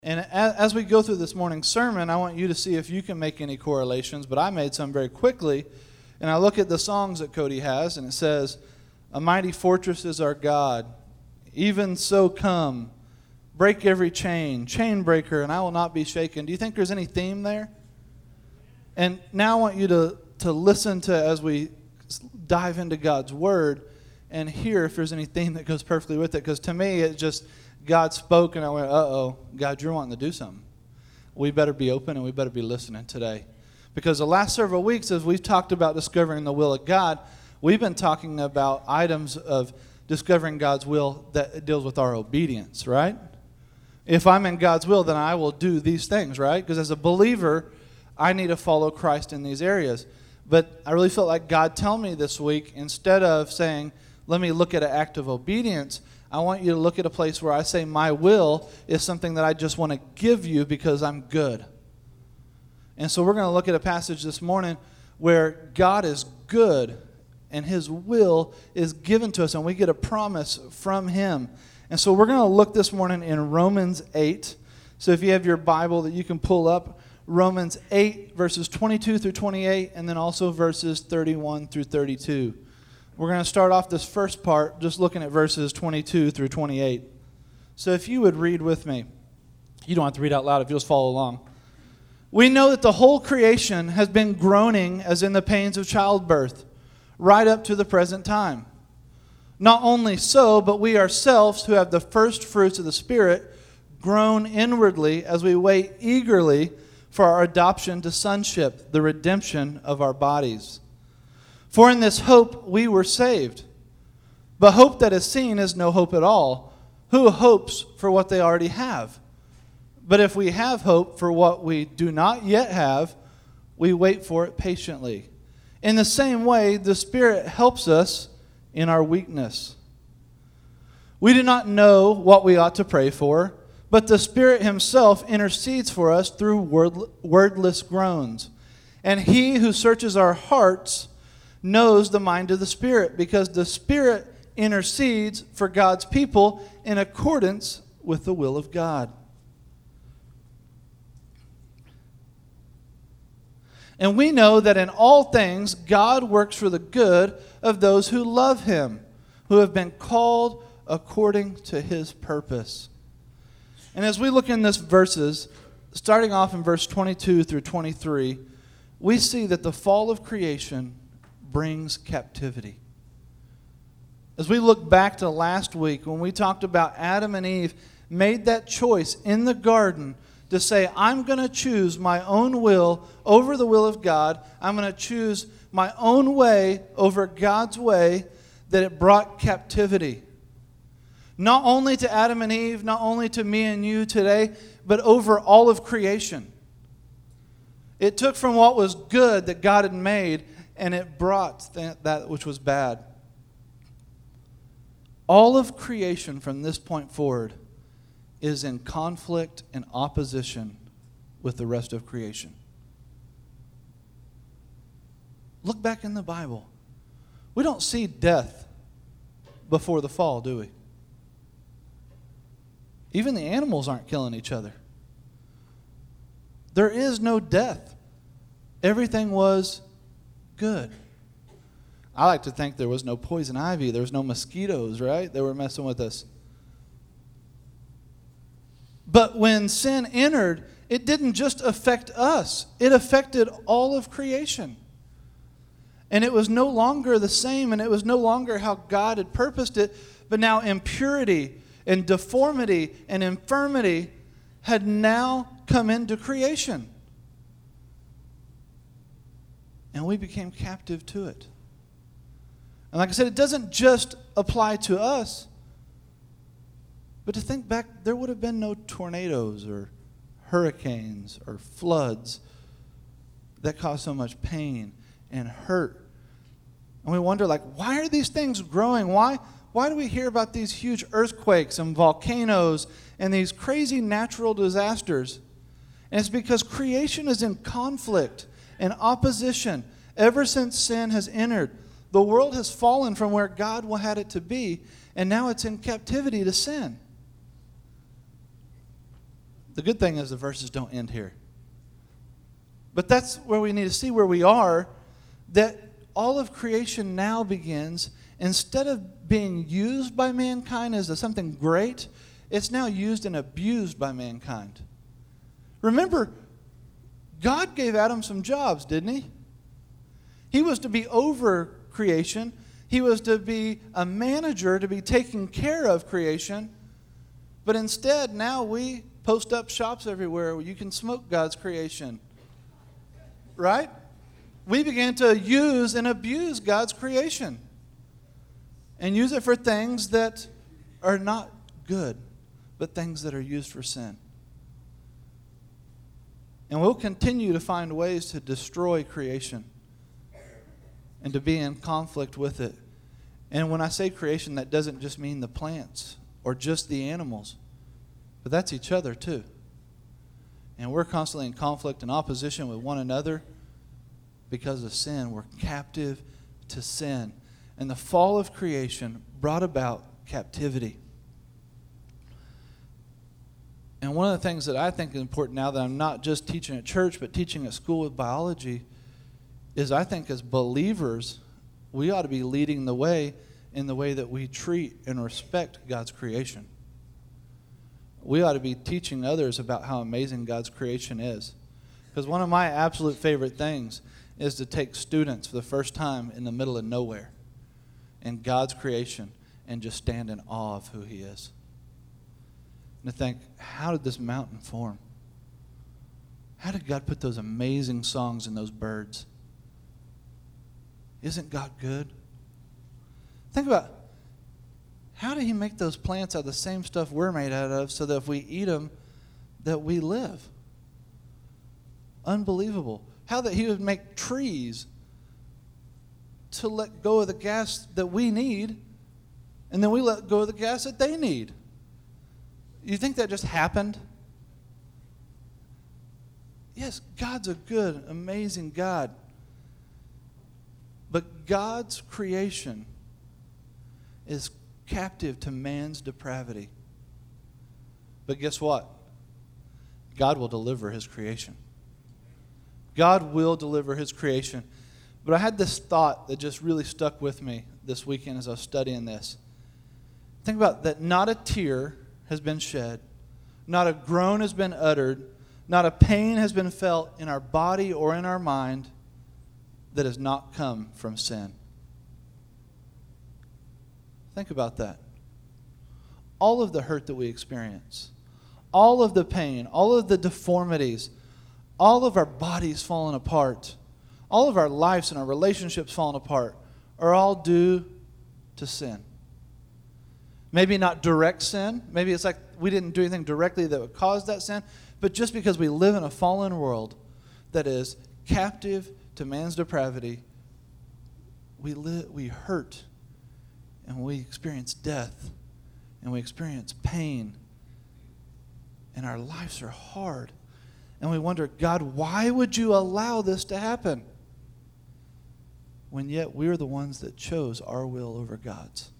And as we go through this morning's sermon, I want you to see if you can make any correlations, but I made some very quickly. And I look at the songs that Cody has, and it says, "A mighty fortress is our God. Even so come, break every chain, chain breaker, and I will not be shaken." Do you think there's any theme there? And now I want you to listen to, as we dive into God's Word, and hear if there's any theme that goes perfectly with it. Because to me, it just, God spoke, and I went, uh-oh, God, you're wanting to do something. We better be open, and we better be listening today. Because the last several weeks, as we've talked about discovering the will of God, we've been talking about items of discovering God's will that deals with our obedience, right? If I'm in God's will, then I will do these things, right? Because as a believer, I need to follow Christ in these areas. But I really felt like God tell me this week, instead of saying, let me look at an act of obedience, I want you to look at a place where I say my will is something that I just want to give you because I'm good. And so we're going to look at a passage this morning where God is good and His will is given to us, and we get a promise from Him. And so we're going to look this morning in Romans 8. So if you have your Bible that you can pull up, Romans 8, verses 22 through 28, and then also verses 31 through 32. We're going to start off this first part just looking at verses 22 through 28. So if you would read with me. You don't have to read out loud if you'll just follow along. "We know that the whole creation has been groaning as in the pains of childbirth, right up to the present time. Not only so, but we ourselves who have the first fruits of the Spirit groan inwardly as we wait eagerly for our adoption to sonship, the redemption of our bodies. For in this hope we were saved. But hope that is seen is no hope at all. Who hopes for what they already have? But if we have hope for what we do not yet have, we wait for it patiently. In the same way, the Spirit helps us in our weakness. We do not know what we ought to pray for, but the Spirit Himself intercedes for us through wordless groans. And He who searches our hearts knows the mind of the Spirit, because the Spirit intercedes for God's people in accordance with the will of God. And we know that in all things God works for the good of those who love Him, who have been called according to His purpose." And as we look in these verses, starting off in verse 22 through 23, we see that the fall of creation brings captivity. As we look back to last week when we talked about Adam and Eve made that choice in the garden to say, I'm going to choose my own will over the will of God. I'm going to choose my own way over God's way, that it brought captivity. Not only to Adam and Eve, not only to me and you today, but over all of creation. It took from what was good that God had made, and it brought that which was bad. All of creation from this point forward is in conflict and opposition with the rest of creation. Look back in the Bible. We don't see death before the fall, do we? Even the animals aren't killing each other. There is no death. Everything was good. I like to think there was no poison ivy. There was no mosquitoes, right? They were messing with us. But when sin entered, it didn't just affect us. It affected all of creation. And it was no longer the same, and it was no longer how God had purposed it, but now impurity and deformity and infirmity had now come into creation. And we became captive to it. And like I said, it doesn't just apply to us. But to think back, there would have been no tornadoes or hurricanes or floods that caused so much pain and hurt. And we wonder, like, why are these things growing? Why do we hear about these huge earthquakes and volcanoes and these crazy natural disasters? And it's because creation is in conflict and opposition ever since sin has entered. The world has fallen from where God had it to be, and now it's in captivity to sin. The good thing is the verses don't end here. But that's where we need to see where we are, that all of creation now begins, instead of being used by mankind as something great, it's now used and abused by mankind. Remember, God gave Adam some jobs, didn't he? He was to be over creation. He was to be a manager, to be taking care of creation. But instead, now we post up shops everywhere where you can smoke God's creation. Right? We began to use and abuse God's creation and use it for things that are not good, but things that are used for sin. And we'll continue to find ways to destroy creation and to be in conflict with it. And when I say creation, that doesn't just mean the plants or just the animals, but that's each other too. And we're constantly in conflict and opposition with one another because of sin. We're captive to sin. And the fall of creation brought about captivity. And one of the things that I think is important now that I'm not just teaching at church, but teaching at school with biology, is I think as believers, we ought to be leading the way in the way that we treat and respect God's creation. We ought to be teaching others about how amazing God's creation is. Because one of my absolute favorite things is to take students for the first time in the middle of nowhere in God's creation and just stand in awe of who He is. And to think, how did this mountain form? How did God put those amazing songs in those birds? Isn't God good? Think about, how did He make those plants out of the same stuff we're made out of so that if we eat them, that we live? Unbelievable. How that He would make trees to let go of the gas that we need, and then we let go of the gas that they need. You think that just happened? Yes, God's a good, amazing God. But God's creation is captive to man's depravity. But guess what? God will deliver His creation. God will deliver His creation. But I had this thought that just really stuck with me this weekend as I was studying this. Think about that, not a tear has been shed, not a groan has been uttered, not a pain has been felt in our body or in our mind that has not come from sin. Think about that. All of the hurt that we experience, all of the pain, all of the deformities, all of our bodies falling apart, all of our lives and our relationships falling apart are all due to sin. Maybe not direct sin. Maybe it's like we didn't do anything directly that would cause that sin. But just because we live in a fallen world that is captive to man's depravity, we hurt and we experience death and we experience pain and our lives are hard. And we wonder, God, why would you allow this to happen? When yet we're the ones that chose our will over God's.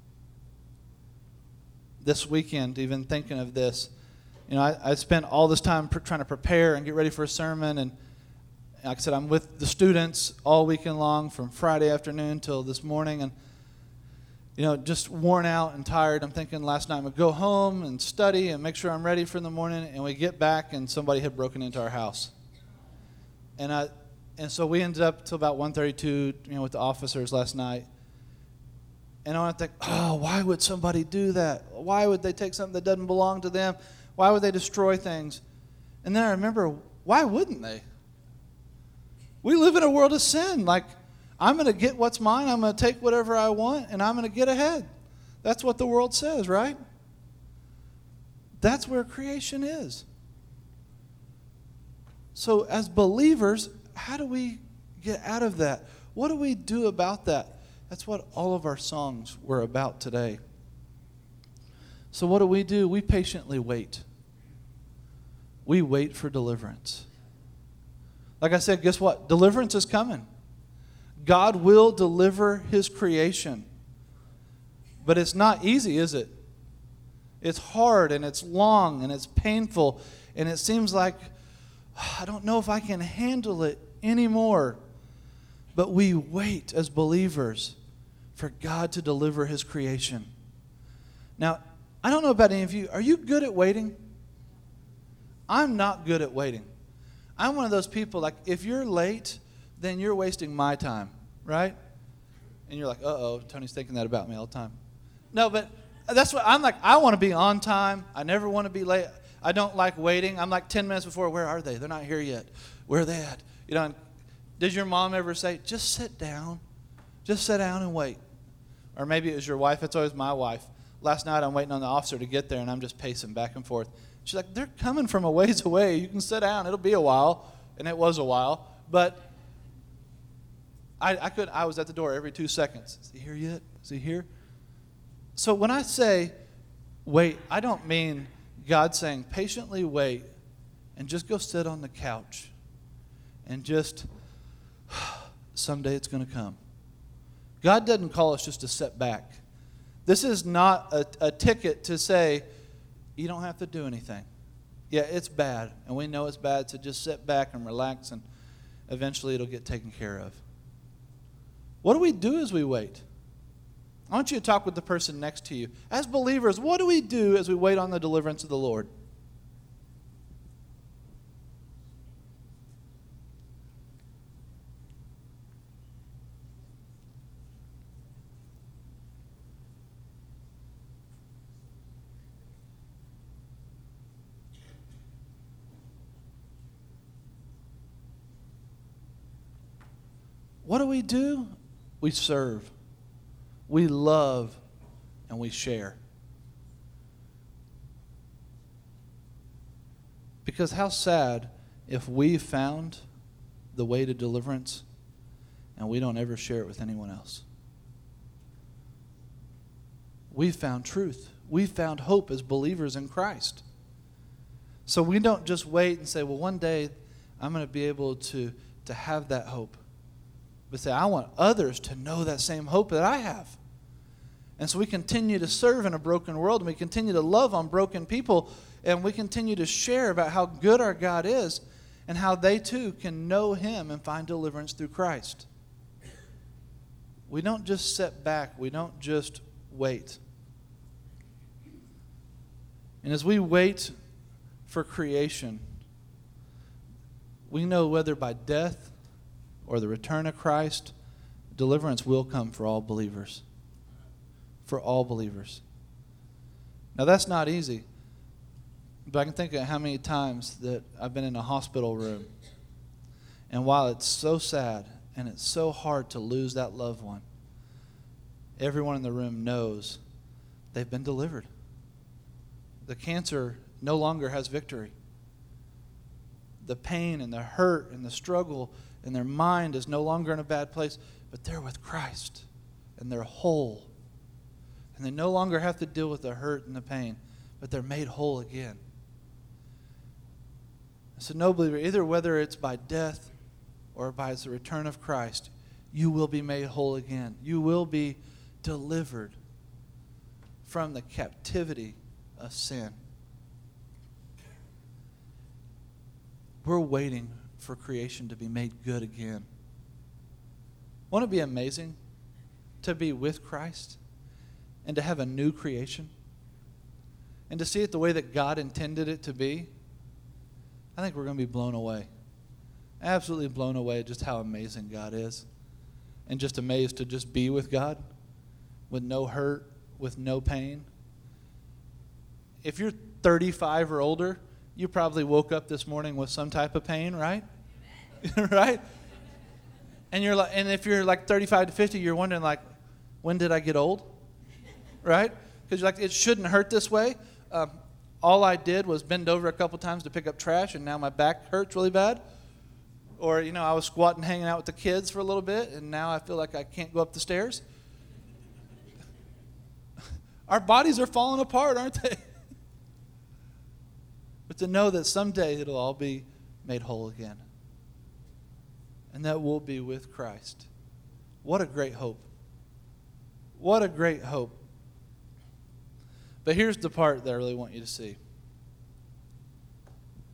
This weekend, even thinking of this, I spent all this time trying to prepare and get ready for a sermon. And like I said, I'm with the students all weekend long from Friday afternoon till this morning. And, just worn out and tired. I'm thinking last night I'm going to go home and study and make sure I'm ready for the morning. And we get back and somebody had broken into our house. And so we ended up till about 1:32, with the officers last night. And I want to think, why would somebody do that? Why would they take something that doesn't belong to them? Why would they destroy things? And then I remember, why wouldn't they? We live in a world of sin. Like, I'm going to get what's mine. I'm going to take whatever I want, and I'm going to get ahead. That's what the world says, right? That's where creation is. So as believers, how do we get out of that? What do we do about that? That's what all of our songs were about today. So what do? We patiently wait. We wait for deliverance. Like I said, guess what? Deliverance is coming. God will deliver His creation. But it's not easy, is it? It's hard and it's long and it's painful and it seems like, I don't know if I can handle it anymore. But we wait as believers for God to deliver His creation. Now, I don't know about any of you. Are you good at waiting? I'm not good at waiting. I'm one of those people, like, if you're late, then you're wasting my time, right? And you're like, uh-oh, Tony's thinking that about me all the time. No, but that's what I'm like. I want to be on time. I never want to be late. I don't like waiting. I'm like 10 minutes before. Where are they? They're not here yet. Where are they at? You know, did your mom ever say, just sit down? Just sit down and wait. Or maybe it was your wife. It's always my wife. Last night I'm waiting on the officer to get there, and I'm just pacing back and forth. She's like, they're coming from a ways away. You can sit down. It'll be a while. And it was a while. But I was at the door every 2 seconds. Is he here yet? Is he here? So when I say wait, I don't mean God saying patiently wait and just go sit on the couch and just someday it's going to come. God doesn't call us just to sit back. This is not a ticket to say you don't have to do anything. Yeah, it's bad, and we know it's bad, so just sit back and relax, and eventually it'll get taken care of. What do we do as we wait? I want you to talk with the person next to you. As believers, what do we do as we wait on the deliverance of the Lord? What do? We serve. We love, and we share. Because how sad if we found the way to deliverance and we don't ever share it with anyone else. We found truth. We found hope as believers in Christ. So we don't just wait and say, well, one day I'm going to be able to have that hope. But say, I want others to know that same hope that I have. And so we continue to serve in a broken world, and we continue to love on broken people, and we continue to share about how good our God is and how they too can know Him and find deliverance through Christ. We don't just sit back. We don't just wait. And as we wait for creation, we know whether by death or the return of Christ, deliverance will come for all believers. For all believers. Now that's not easy. But I can think of how many times that I've been in a hospital room. And while it's so sad and it's so hard to lose that loved one, everyone in the room knows they've been delivered. The cancer no longer has victory. The pain and the hurt and the struggle and their mind is no longer in a bad place, but they're with Christ and they're whole. And they no longer have to deal with the hurt and the pain, but they're made whole again. So no believer, either whether it's by death or by the return of Christ, you will be made whole again. You will be delivered from the captivity of sin. We're waiting for creation to be made good again. Won't it be amazing to be with Christ and to have a new creation and to see it the way that God intended it to be? I think we're going to be blown away. Absolutely blown away at just how amazing God is, and just amazed to just be with God with no hurt, with no pain. If you're 35 or older, you probably woke up this morning with some type of pain, right? Right? And you're like, and if you're like 35 to 50, you're wondering like, when did I get old? Right? Because you're like, it shouldn't hurt this way. All I did was bend over a couple times to pick up trash, and now my back hurts really bad. Or, I was squatting, hanging out with the kids for a little bit, and now I feel like I can't go up the stairs. Our bodies are falling apart, aren't they? But to know that someday it'll all be made whole again. And that we'll be with Christ. What a great hope. What a great hope. But here's the part that I really want you to see.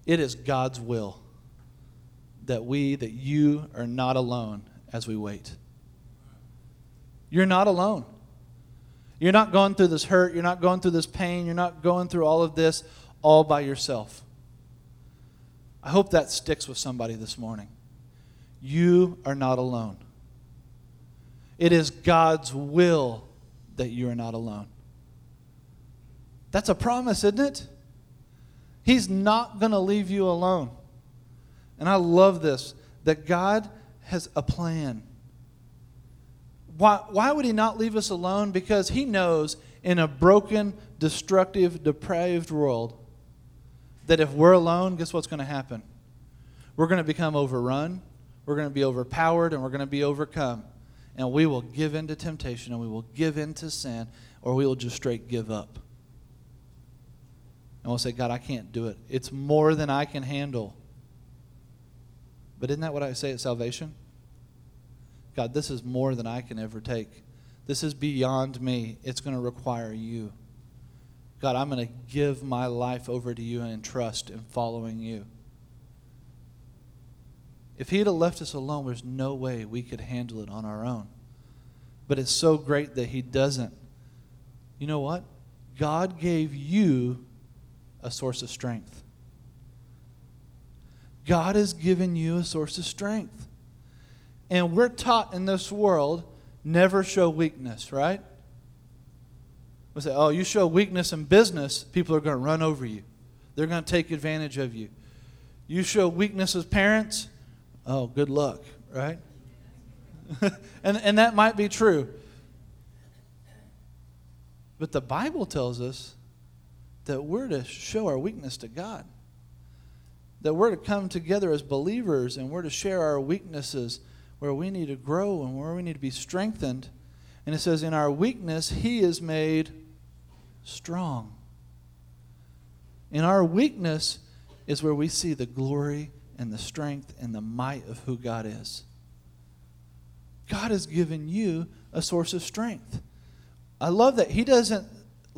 It is God's will that you are not alone as we wait. You're not alone. You're not going through this hurt. You're not going through this pain. You're not going through all of this all by yourself. I hope that sticks with somebody this morning. You are not alone. It is God's will that you are not alone. That's a promise, isn't it? He's not going to leave you alone. And I love this, that God has a plan. Why would He not leave us alone? Because He knows in a broken, destructive, depraved world that if we're alone, guess what's going to happen? We're going to become overrun, we're going to be overpowered, and we're going to be overcome. And we will give in to temptation, and we will give in to sin, or we will just straight give up. And we'll say, God, I can't do it. It's more than I can handle. But isn't that what I say at salvation? God, this is more than I can ever take. This is beyond me. It's going to require you. God, I'm going to give my life over to you and trust in following you. If He'd have left us alone, there's no way we could handle it on our own. But it's so great that He doesn't. You know what? God gave you a source of strength. God has given you a source of strength. And we're taught in this world, never show weakness, right? We say, oh, you show weakness in business, people are going to run over you. They're going to take advantage of you. You show weakness as parents, oh, good luck, right? and that might be true. But the Bible tells us that we're to show our weakness to God. That we're to come together as believers and we're to share our weaknesses where we need to grow and where we need to be strengthened. And it says, in our weakness, He is made strong. In our weakness is where we see the glory and the strength and the might of who God is. God has given you a source of strength. I love that. He doesn't,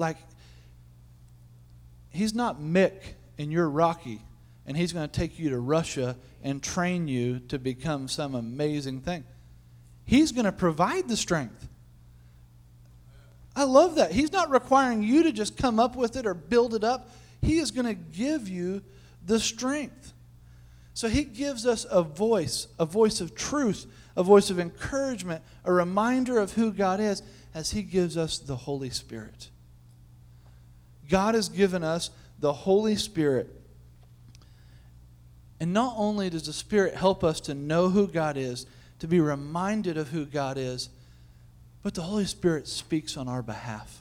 He's not Mick and you're Rocky, and He's going to take you to Russia and train you to become some amazing thing. He's going to provide the strength. I love that. He's not requiring you to just come up with it or build it up. He is going to give you the strength. So He gives us a voice of truth, a voice of encouragement, a reminder of who God is as He gives us the Holy Spirit. God has given us the Holy Spirit. And not only does the Spirit help us to know who God is, to be reminded of who God is, but the Holy Spirit speaks on our behalf.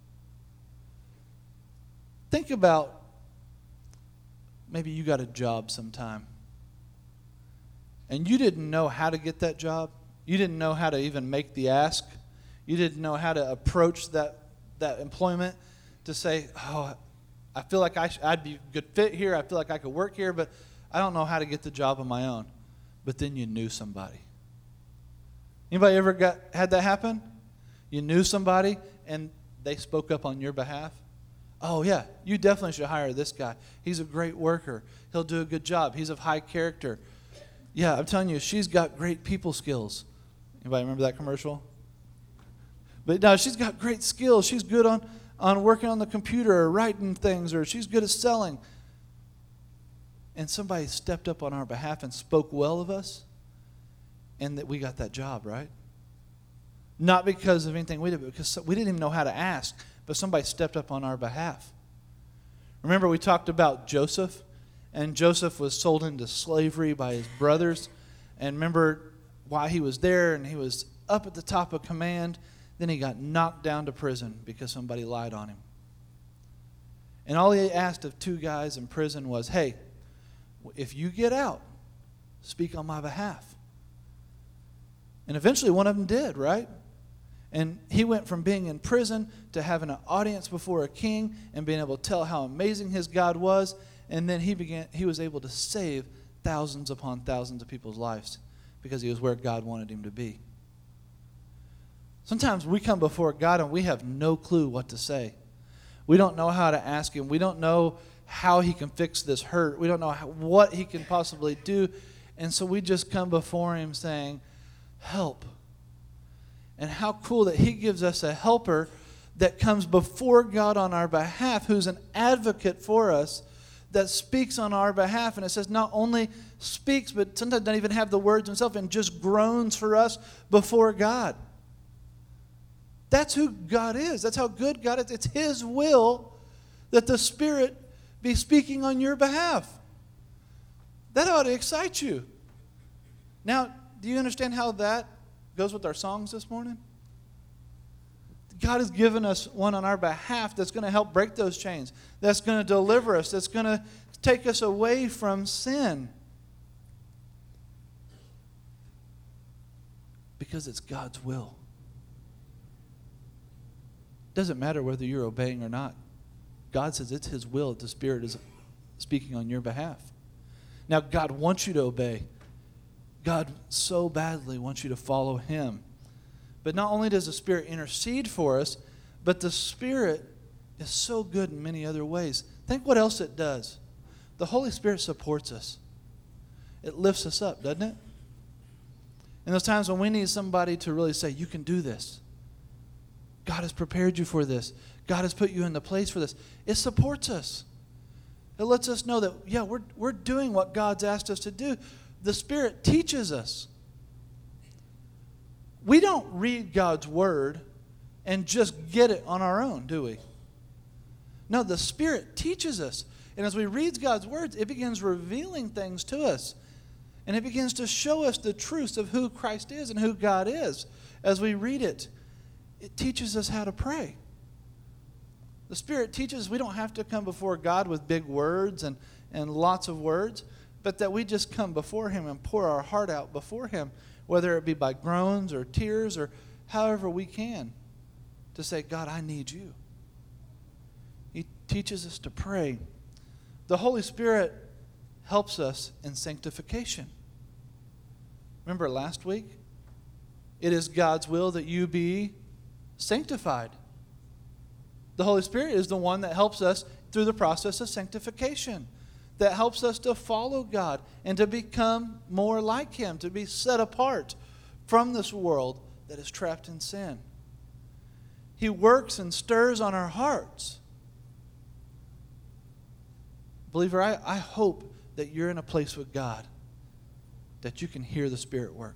Think about maybe you got a job sometime, and you didn't know how to get that job. You didn't know how to even make the ask. You didn't know how to approach that employment to say, oh, I feel like I'd be a good fit here. I feel like I could work here, but I don't know how to get the job on my own. But then you knew somebody. Anybody ever had that happen? You knew somebody and they spoke up on your behalf? Oh yeah, you definitely should hire this guy. He's a great worker. He'll do a good job. He's of high character. Yeah, I'm telling you, she's got great people skills. Anybody remember that commercial? But no, she's got great skills. She's good on working on the computer or writing things, or she's good at selling. And somebody stepped up on our behalf and spoke well of us, and that we got that job, right? Not because of anything we did, but because we didn't even know how to ask, but somebody stepped up on our behalf. Remember we talked about Joseph, and Joseph was sold into slavery by his brothers, and remember why he was there, and he was up at the top of command. Then he got knocked down to prison because somebody lied on him. And all he asked of two guys in prison was, hey, if you get out, speak on my behalf. And eventually one of them did, right? And he went from being in prison to having an audience before a king and being able to tell how amazing his God was. And then he was able to save thousands upon thousands of people's lives because he was where God wanted him to be. Sometimes we come before God and we have no clue what to say. We don't know how to ask Him. We don't know how he can fix this hurt. We don't know what he can possibly do. And so we just come before him saying, help. And how cool that he gives us a helper that comes before God on our behalf, who's an advocate for us, that speaks on our behalf. And it says not only speaks, but sometimes doesn't even have the words himself and just groans for us before God. That's who God is. That's how good God is. It's his will that the Spirit be speaking on your behalf. That ought to excite you. Now, do you understand how that goes with our songs this morning? God has given us one on our behalf that's going to help break those chains, that's going to deliver us, that's going to take us away from sin. Because it's God's will. It doesn't matter whether you're obeying or not. God says it's his will that the Spirit is speaking on your behalf. Now, God wants you to obey. God so badly wants you to follow him. But not only does the Spirit intercede for us, but the Spirit is so good in many other ways. Think what else it does. The Holy Spirit supports us. It lifts us up, doesn't it? In those times when we need somebody to really say, you can do this. God has prepared you for this. God has put you in the place for this. It supports us. It lets us know that, yeah, we're doing what God's asked us to do. The Spirit teaches us. We don't read God's Word and just get it on our own, do we? No, the Spirit teaches us. And as we read God's Word, it begins revealing things to us. And it begins to show us the truths of who Christ is and who God is. As we read it, it teaches us how to pray. The Spirit teaches us we don't have to come before God with big words and lots of words, but that we just come before him and pour our heart out before him, whether it be by groans or tears or however we can, to say, God, I need you. He teaches us to pray. The Holy Spirit helps us in sanctification. Remember last week? It is God's will that you be sanctified. The Holy Spirit is the one that helps us through the process of sanctification, that helps us to follow God and to become more like him, to be set apart from this world that is trapped in sin. He works and stirs on our hearts. Believer, I hope that you're in a place with God that you can hear the Spirit work.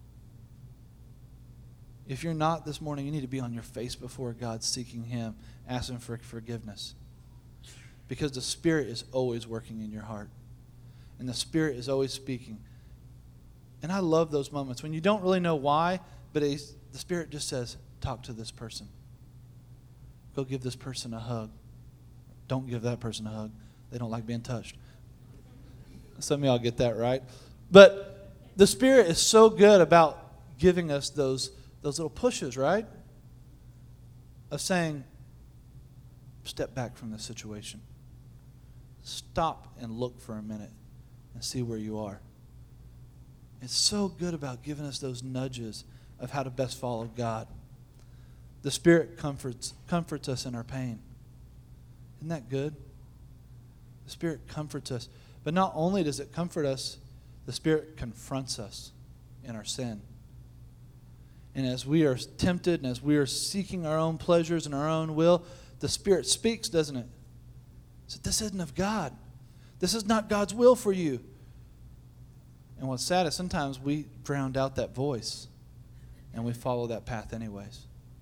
If you're not this morning, you need to be on your face before God, seeking him, asking for forgiveness. Because the Spirit is always working in your heart. And the Spirit is always speaking. And I love those moments when you don't really know why, but the Spirit just says, talk to this person. Go give this person a hug. Don't give that person a hug. They don't like being touched. Some of y'all get that, right? But the Spirit is so good about giving us those little pushes, right? Of saying, step back from this situation. Stop and look for a minute and see where you are. It's so good about giving us those nudges of how to best follow God. The Spirit comforts us in our pain. Isn't that good? The Spirit comforts us. But not only does it comfort us, the Spirit confronts us in our sin. And as we are tempted and as we are seeking our own pleasures and our own will, the Spirit speaks, doesn't it? So this isn't of God. This is not God's will for you. And what's sad is sometimes we drown out that voice and we follow that path anyways.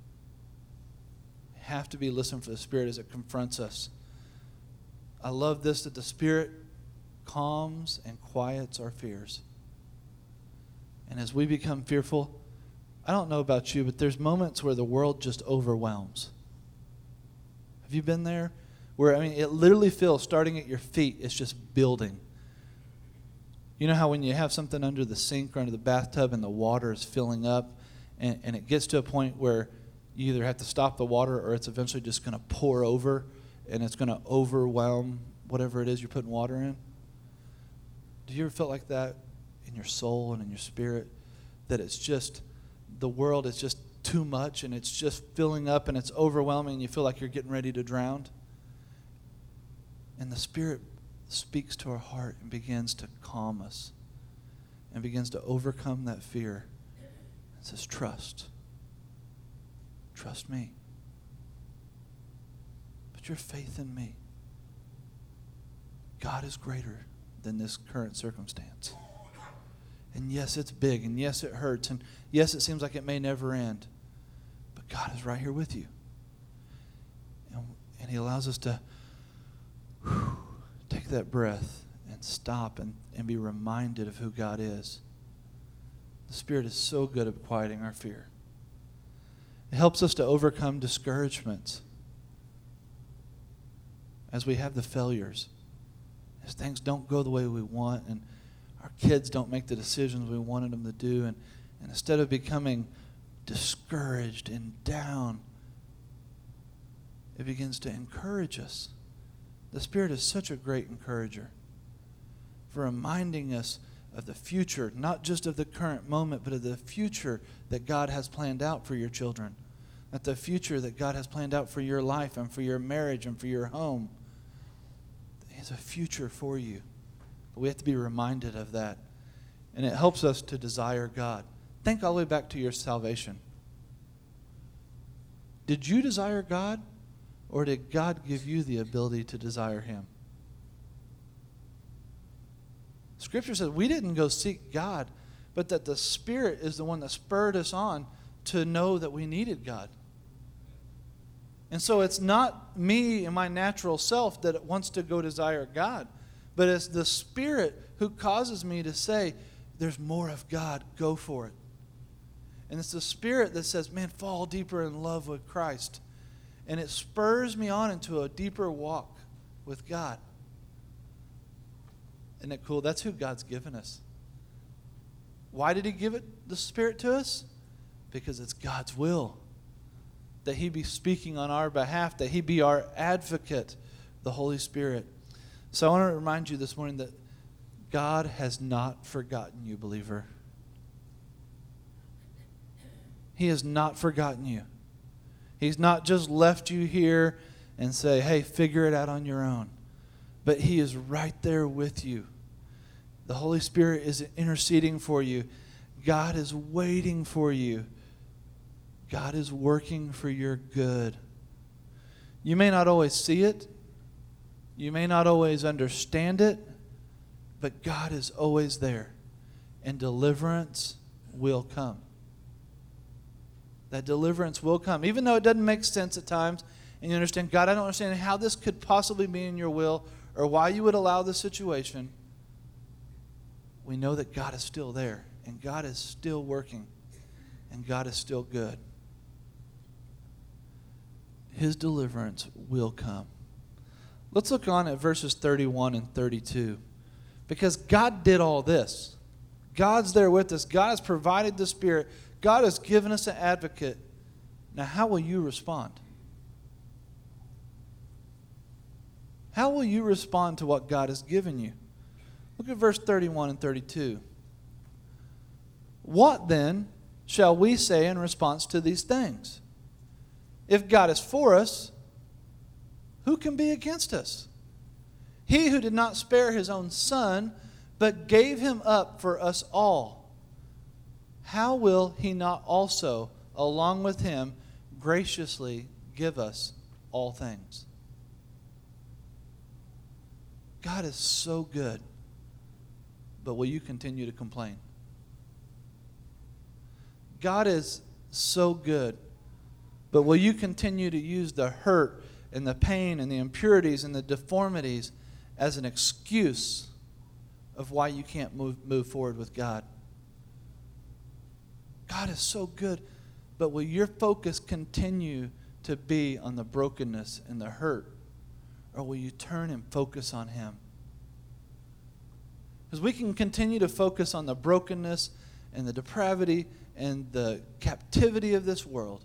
We have to be listening for the Spirit as it confronts us. I love this, that the Spirit calms and quiets our fears. And as we become fearful, I don't know about you, but there's moments where the world just overwhelms. Have you been there? Where, it literally feels, starting at your feet, it's just building. You know how when you have something under the sink or under the bathtub and the water is filling up, and it gets to a point where you either have to stop the water or it's eventually just going to pour over and it's going to overwhelm whatever it is you're putting water in? Do you ever feel like that in your soul and in your spirit? That it's just, the world is just too much and it's just filling up and it's overwhelming and you feel like you're getting ready to drown? And the Spirit speaks to our heart and begins to calm us and begins to overcome that fear. It says, trust. Trust me. Put your faith in me. God is greater than this current circumstance. And yes, it's big, and yes, it hurts, and yes, it seems like it may never end. But God is right here with you. And He allows us to take that breath and stop and be reminded of who God is. The Spirit is so good at quieting our fear. It helps us to overcome discouragements as we have the failures, as things don't go the way we want, and our kids don't make the decisions we wanted them to do, and instead of becoming discouraged and down, it begins to encourage us. The Spirit is such a great encourager for reminding us of the future, not just of the current moment, but of the future that God has planned out for your children, that the future that God has planned out for your life and for your marriage and for your home. It's a future for you. But we have to be reminded of that. And it helps us to desire God. Think all the way back to your salvation. Did you desire God, or did God give you the ability to desire Him? Scripture says we didn't go seek God, but that the Spirit is the one that spurred us on to know that we needed God. And so it's not me and my natural self that wants to go desire God, but it's the Spirit who causes me to say, there's more of God, go for it. And it's the Spirit that says, man, fall deeper in love with Christ. And it spurs me on into a deeper walk with God. Isn't it cool? That's who God's given us. Why did He give the Spirit to us? Because it's God's will that He be speaking on our behalf, that He be our advocate, the Holy Spirit. So I want to remind you this morning that God has not forgotten you, believer. He has not forgotten you. He's not just left you here and say, hey, figure it out on your own. But He is right there with you. The Holy Spirit is interceding for you. God is waiting for you. God is working for your good. You may not always see it. You may not always understand it. But God is always there. And deliverance will come. That deliverance will come. Even though it doesn't make sense at times. And you understand, God, I don't understand how this could possibly be in your will. Or why you would allow this situation. We know that God is still there. And God is still working. And God is still good. His deliverance will come. Let's look on at verses 31 and 32. Because God did all this. God's there with us. God has provided the Spirit. God has given us an advocate. Now, how will you respond? How will you respond to what God has given you? Look at verse 31 and 32. What then shall we say in response to these things? If God is for us, who can be against us? He who did not spare His own Son, but gave Him up for us all, how will He not also, along with Him, graciously give us all things? God is so good, but will you continue to complain? God is so good, but will you continue to use the hurt and the pain and the impurities and the deformities as an excuse of why you can't move forward with God? God is so good, but will your focus continue to be on the brokenness and the hurt? Or will you turn and focus on Him? Because we can continue to focus on the brokenness and the depravity and the captivity of this world.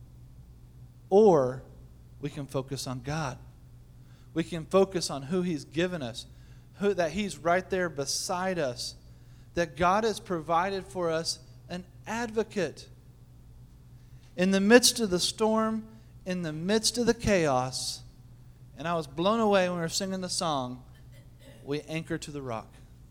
Or we can focus on God. We can focus on who He's given us, that He's right there beside us, that God has provided for us an advocate. In the midst of the storm, in the midst of the chaos, And I was blown away when we were singing the song, We Anchor to the Rock.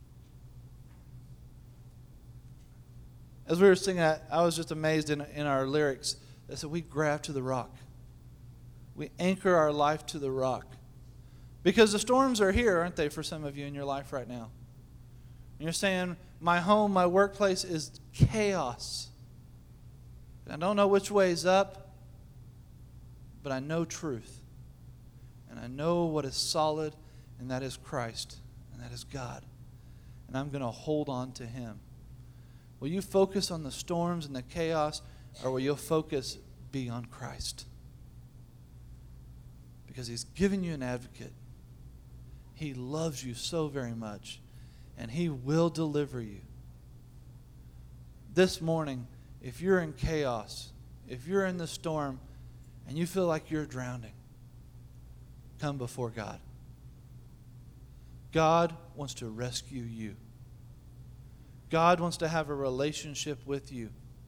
As we were singing that, I was just amazed in our lyrics. They said, we grab to the rock. We anchor our life to the rock. Because the storms are here, aren't they, for some of you in your life right now? And you're saying, my home, my workplace is chaos. I don't know which way is up, but I know truth. And I know what is solid, and that is Christ, and that is God. And I'm going to hold on to Him. Will you focus on the storms and the chaos, or will you focus be on Christ? Because He's given you an advocate. He loves you so very much, and He will deliver you. This morning, if you're in chaos, if you're in the storm, and you feel like you're drowning, come before God. God wants to rescue you. God wants to have a relationship with you.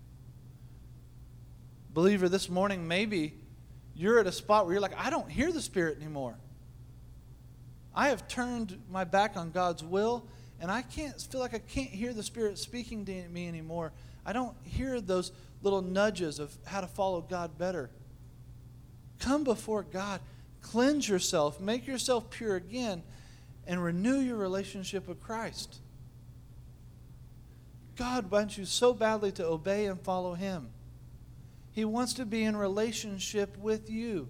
Believer, this morning, maybe you're at a spot where you're like, I don't hear the Spirit anymore. I have turned my back on God's will, and I feel like I can't hear the Spirit speaking to me anymore. I don't hear those little nudges of how to follow God better. Come before God. Cleanse yourself. Make yourself pure again, and renew your relationship with Christ. God wants you so badly to obey and follow Him. He wants to be in relationship with you.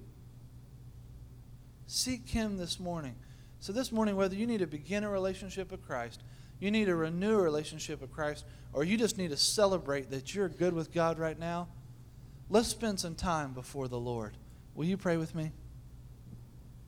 Seek Him this morning. So this morning, whether you need to begin a relationship with Christ, you need to renew a relationship with Christ, or you just need to celebrate that you're good with God right now, let's spend some time before the Lord. Will you pray with me?